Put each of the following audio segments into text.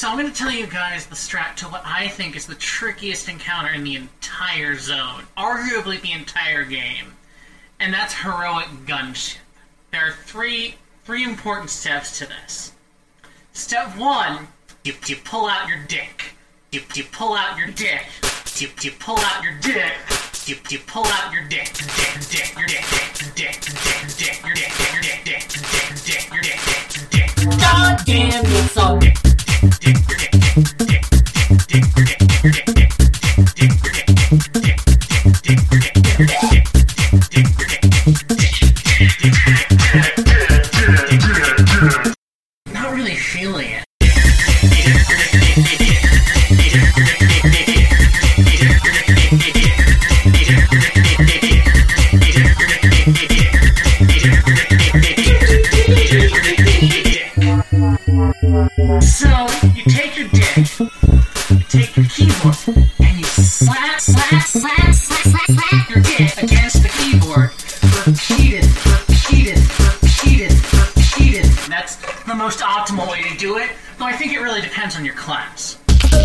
So I'm going to tell you guys the strat to what I think is the trickiest encounter in the entire zone, arguably the entire game, and that's heroic gunship. There are three important steps to this. Step 1, you pull out your dick. You pull out your dick. You pull out your dick. You pull out your dick. God damn you, son. Not really feeling it. So, you take your dick, you take your keyboard, and you slap your dick against the keyboard repeated. That's the most optimal way to do it, though I think it really depends on your class.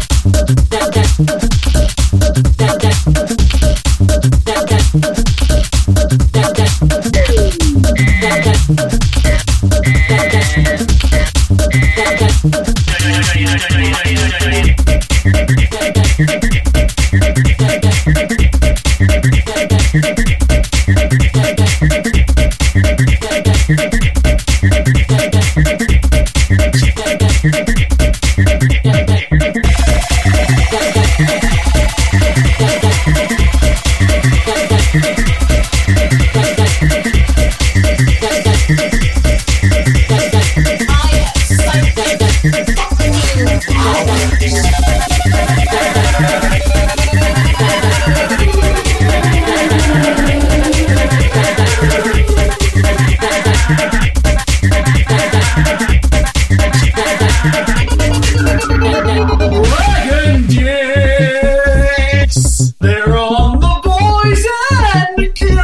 They're on the boys and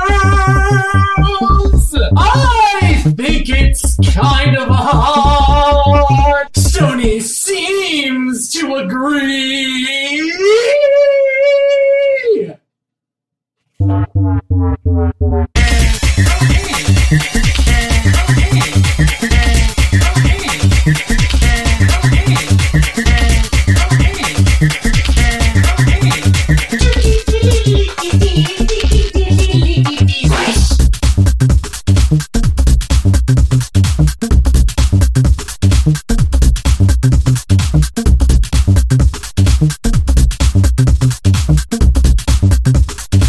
girls. I think it's kind of hard. Stony seems to agree.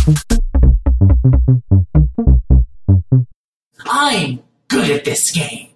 I'm good at this game.